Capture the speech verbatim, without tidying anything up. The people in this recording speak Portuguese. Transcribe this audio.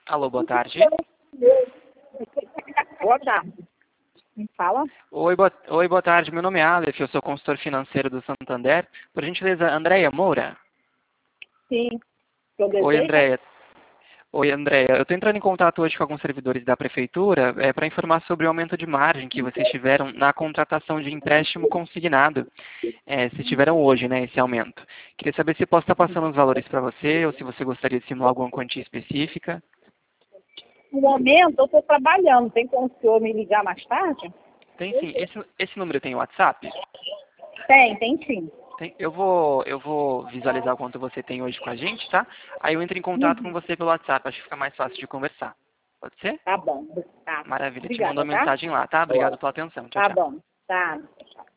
Alô, boa tarde. Boa tarde. Me fala? Oi, boa, oi, boa tarde. Meu nome é Aleph, eu sou consultor financeiro do Santander. Por gentileza, Andréia Moura? Sim. Eu Oi, desejo? Andréia. Oi, Andréia. Eu estou entrando em contato hoje com alguns servidores da Prefeitura é, para informar sobre o aumento de margem que vocês tiveram na contratação de empréstimo consignado. É, se tiveram hoje, né, esse aumento. Queria saber se posso estar passando os valores para você ou se você gostaria de simular alguma quantia específica. No momento, eu estou trabalhando. Tem como o senhor me ligar mais tarde? Tem sim. Esse, esse número tem WhatsApp? Tem, tem sim. Tem- eu vou, eu vou visualizar o quanto você tem hoje com a gente, tá? Aí eu entro em contato com Uhum. você pelo WhatsApp, acho que fica mais fácil de conversar. Pode ser? Tá bom. Tá. Maravilha, te mando Obrigada, uma tá? mensagem lá, tá? Obrigado pela atenção. Tchau, Tá tchau. bom. Tá.